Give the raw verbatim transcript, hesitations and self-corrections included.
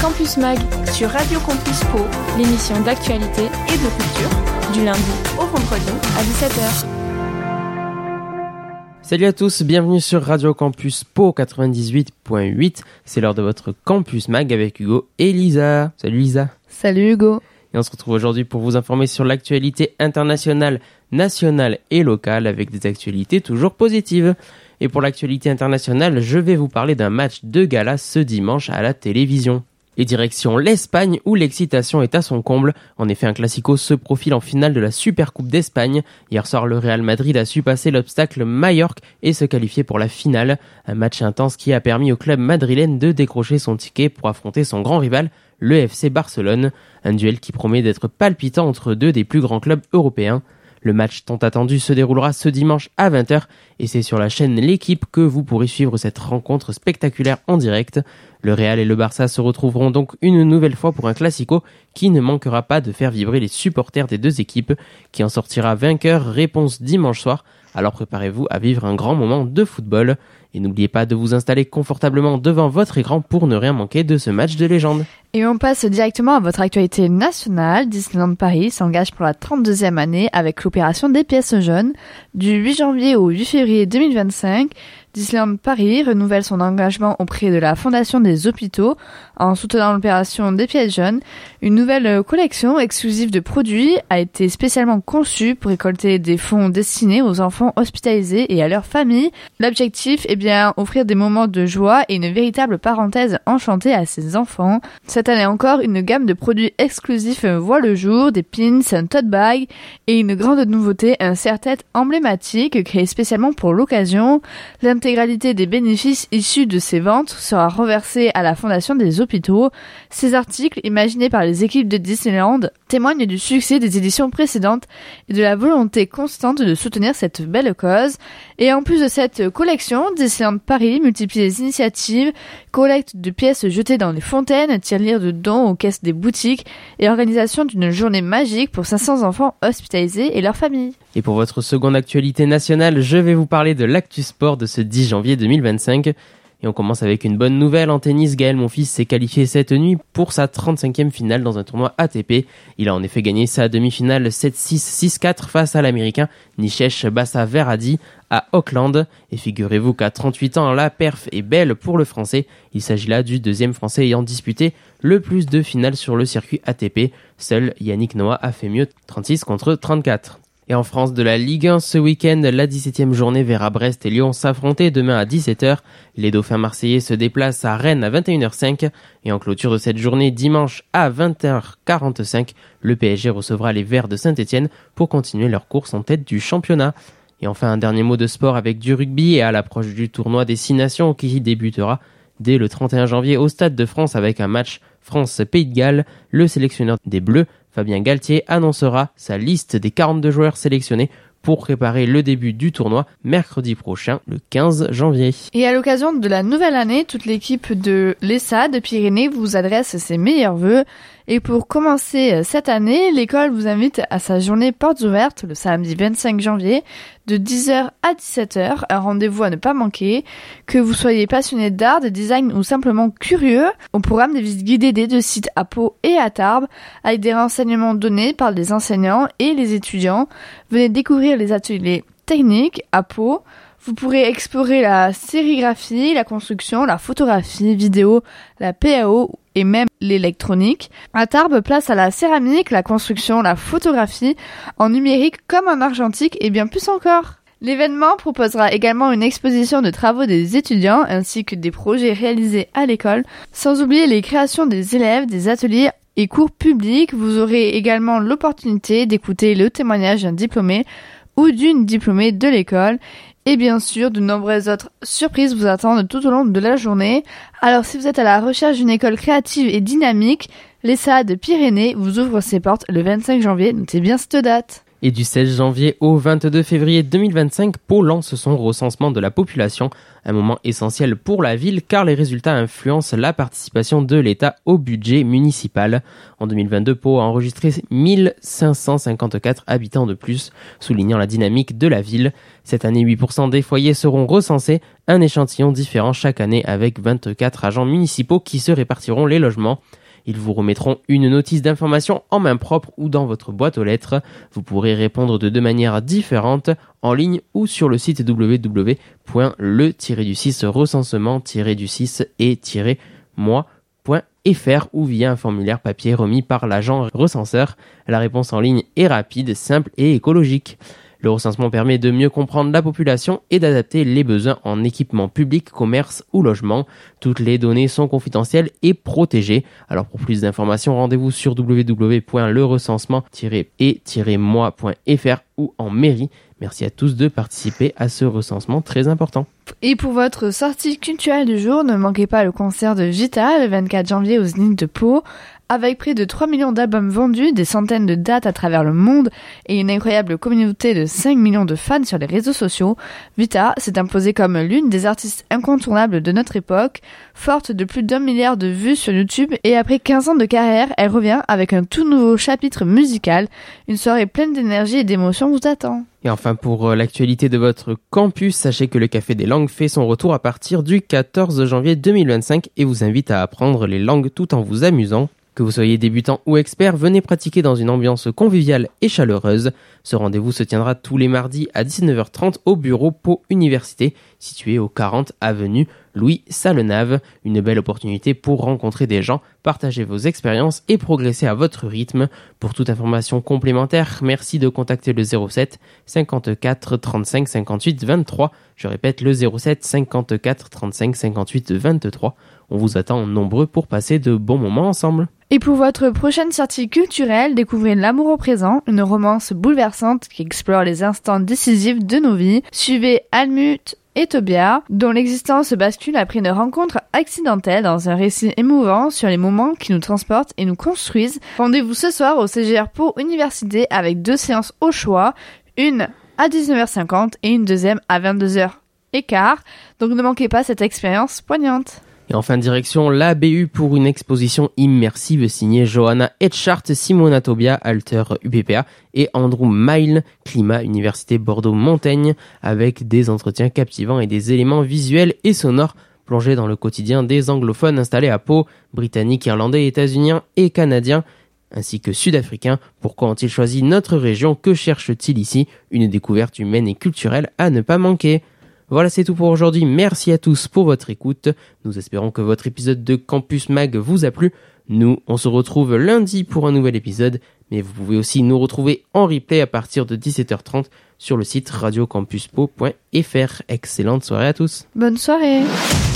Campus Mag sur Radio Campus Pau, l'émission d'actualité et de culture, du lundi au vendredi à dix-sept heures. Salut à tous, bienvenue sur Radio Campus Pau quatre-vingt-dix-huit point huit. C'est l'heure de votre Campus Mag avec Hugo et Lisa. Salut Lisa. Salut Hugo. Et on se retrouve aujourd'hui pour vous informer sur l'actualité internationale, nationale et locale avec des actualités toujours positives. Et pour l'actualité internationale, je vais vous parler d'un match de gala ce dimanche à la télévision. Et direction l'Espagne où l'excitation est à son comble. En effet, un classico se profile en finale de la Supercoupe d'Espagne. Hier soir, le Real Madrid a su passer l'obstacle Majorque et se qualifier pour la finale. Un match intense qui a permis au club madrilène de décrocher son ticket pour affronter son grand rival, le F C Barcelone. Un duel qui promet d'être palpitant entre deux des plus grands clubs européens. Le match tant attendu se déroulera ce dimanche à vingt heures et c'est sur la chaîne L'Équipe que vous pourrez suivre cette rencontre spectaculaire en direct. Le Real et le Barça se retrouveront donc une nouvelle fois pour un classico qui ne manquera pas de faire vibrer les supporters des deux équipes. Qui en sortira vainqueur? Réponse dimanche soir. Alors préparez-vous à vivre un grand moment de football. Et n'oubliez pas de vous installer confortablement devant votre écran pour ne rien manquer de ce match de légende. Et on passe directement à votre actualité nationale. Disneyland Paris s'engage pour la trente-deuxième année avec l'opération des pièces jaunes. Du huit janvier au huit février deux mille vingt-cinq, Disneyland Paris renouvelle son engagement auprès de la Fondation des hôpitaux en soutenant l'opération des pièces jaunes. Une nouvelle collection exclusive de produits a été spécialement conçue pour récolter des fonds destinés aux enfants hospitalisés et à leurs familles. L'objectif est bien offrir des moments de joie et une véritable parenthèse enchantée à ces enfants. Cette année encore, une gamme de produits exclusifs voit le jour, des pins, un tote bag et une grande nouveauté, un serre-tête emblématique créé spécialement pour l'occasion. L'intégralité des bénéfices issus de ces ventes sera reversée à la Fondation des hôpitaux. Ces articles, imaginés par les équipes de Disneyland, témoignent du succès des éditions précédentes et de la volonté constante de soutenir cette belle cause. Et en plus de cette collection, Disneyland Paris multiplie les initiatives, collecte de pièces jetées dans les fontaines, tirelire de dons aux caisses des boutiques et organisation d'une journée magique pour cinq cents enfants hospitalisés et leurs familles. Et pour votre seconde actualité nationale, je vais vous parler de l'actu sport de ce dix janvier deux mille vingt-cinq. Et on commence avec une bonne nouvelle. En tennis, Gaël Monfils s'est qualifié cette nuit pour sa trente-cinquième finale dans un tournoi A T P. Il a en effet gagné sa demi-finale sept six six quatre face à l'américain Nishesh Basaveradi à Auckland. Et figurez-vous qu'à trente-huit ans, la perf est belle pour le français. Il s'agit là du deuxième français ayant disputé le plus de finales sur le circuit A T P. Seul Yannick Noah a fait mieux, trente-six contre trente-quatre. Et en France de la Ligue un, ce week-end, la dix-septième journée verra Brest et Lyon s'affronter demain à dix-sept heures. Les Dauphins marseillais se déplacent à Rennes à vingt et une heures cinq. Et en clôture de cette journée, dimanche à vingt heures quarante-cinq, le P S G recevra les Verts de Saint-Etienne pour continuer leur course en tête du championnat. Et enfin, un dernier mot de sport avec du rugby et à l'approche du tournoi des Six Nations qui débutera dès le trente et un janvier au Stade de France avec un match France-Pays de Galles. Le sélectionneur des Bleus, Fabien Galtier, annoncera sa liste des quarante-deux joueurs sélectionnés pour préparer le début du tournoi mercredi prochain, le quinze janvier. Et à l'occasion de la nouvelle année, toute l'équipe de l'E S A de Pyrénées vous adresse ses meilleurs vœux. Et pour commencer cette année, l'école vous invite à sa journée portes ouvertes le samedi vingt-cinq janvier de dix heures à dix-sept heures, un rendez-vous à ne pas manquer. Que vous soyez passionné d'art, de design ou simplement curieux, au programme des visites guidées des deux sites à Pau et à Tarbes, avec des renseignements donnés par les enseignants et les étudiants. Venez découvrir les ateliers techniques à Pau. Vous pourrez explorer la sérigraphie, la construction, la photographie, vidéo, la P A O et même l'électronique. À Tarbes, place à la céramique, la construction, la photographie, en numérique comme en argentique et bien plus encore. L'événement proposera également une exposition de travaux des étudiants ainsi que des projets réalisés à l'école, sans oublier les créations des élèves, des ateliers et cours publics. Vous aurez également l'opportunité d'écouter le témoignage d'un diplômé ou d'une diplômée de l'école. Et bien sûr, de nombreuses autres surprises vous attendent tout au long de la journée. Alors si vous êtes à la recherche d'une école créative et dynamique, l'E S A de Pyrénées vous ouvre ses portes le vingt-cinq janvier, notez bien cette date. Et du seize janvier au vingt-deux février deux mille vingt-cinq, Pau lance son recensement de la population, un moment essentiel pour la ville car les résultats influencent la participation de l'État au budget municipal. En deux mille vingt-deux, Pau a enregistré mille cinq cent cinquante-quatre habitants de plus, soulignant la dynamique de la ville. Cette année, huit pour cent des foyers seront recensés, un échantillon différent chaque année avec vingt-quatre agents municipaux qui se répartiront les logements. Ils vous remettront une notice d'information en main propre ou dans votre boîte aux lettres. Vous pourrez répondre de deux manières différentes, en ligne ou sur le site w w w point le tiret six recensement tiret six et moi point f r ou via un formulaire papier remis par l'agent recenseur. La réponse en ligne est rapide, simple et écologique. Le recensement permet de mieux comprendre la population et d'adapter les besoins en équipement public, commerce ou logement. Toutes les données sont confidentielles et protégées. Alors pour plus d'informations, rendez-vous sur w w w point le recensement tiret et moi point f r ou en mairie. Merci à tous de participer à ce recensement très important. Et pour votre sortie culturelle du jour, ne manquez pas le concert de Vita le vingt-quatre janvier au Zénith de Pau. Avec près de trois millions d'albums vendus, des centaines de dates à travers le monde et une incroyable communauté de cinq millions de fans sur les réseaux sociaux, Vita s'est imposée comme l'une des artistes incontournables de notre époque, forte de plus d'un milliard de vues sur YouTube, et après quinze ans de carrière, elle revient avec un tout nouveau chapitre musical. Une soirée pleine d'énergie et d'émotion vous attend. Et enfin, pour l'actualité de votre campus, sachez que le Café des langues fait son retour à partir du quatorze janvier deux mille vingt-cinq et vous invite à apprendre les langues tout en vous amusant. Que vous soyez débutant ou expert, venez pratiquer dans une ambiance conviviale et chaleureuse. Ce rendez-vous se tiendra tous les mardis à dix-neuf heures trente au bureau Pau Université, situé au quarante avenue Louis Salenave. Une belle opportunité pour rencontrer des gens, partager vos expériences et progresser à votre rythme. Pour toute information complémentaire, merci de contacter le zéro sept cinquante-quatre trente-cinq cinquante-huit vingt-trois. Je répète, le zéro sept cinquante-quatre trente-cinq cinquante-huit vingt-trois. On vous attend nombreux pour passer de bons moments ensemble. Et pour votre prochaine sortie culturelle, découvrez L'amour au présent, une romance bouleversante qui explore les instants décisifs de nos vies. Suivez Almut et Tobias, dont l'existence bascule après une rencontre accidentelle dans un récit émouvant sur les moments qui nous transportent et nous construisent. Rendez-vous ce soir au C G R Pau Université avec deux séances au choix, une à dix-neuf heures cinquante et une deuxième à vingt-deux heures quinze. Donc ne manquez pas cette expérience poignante. Et enfin, direction la B U pour une exposition immersive signée Johanna Etchart, Simona Tobia, Alter U P P A et Andrew Mile, Climat, Université Bordeaux-Montaigne, avec des entretiens captivants et des éléments visuels et sonores plongés dans le quotidien des anglophones installés à Pau, britanniques, irlandais, états-uniens et canadiens, ainsi que sud-africains. Pourquoi ont-ils choisi notre région? Que cherchent-ils ici? Une découverte humaine et culturelle à ne pas manquer. Voilà, c'est tout pour aujourd'hui. Merci à tous pour votre écoute. Nous espérons que votre épisode de Campus Mag vous a plu. Nous, on se retrouve lundi pour un nouvel épisode, mais vous pouvez aussi nous retrouver en replay à partir de dix-sept heures trente sur le site radio campus pau point f r. Excellente soirée à tous. Bonne soirée.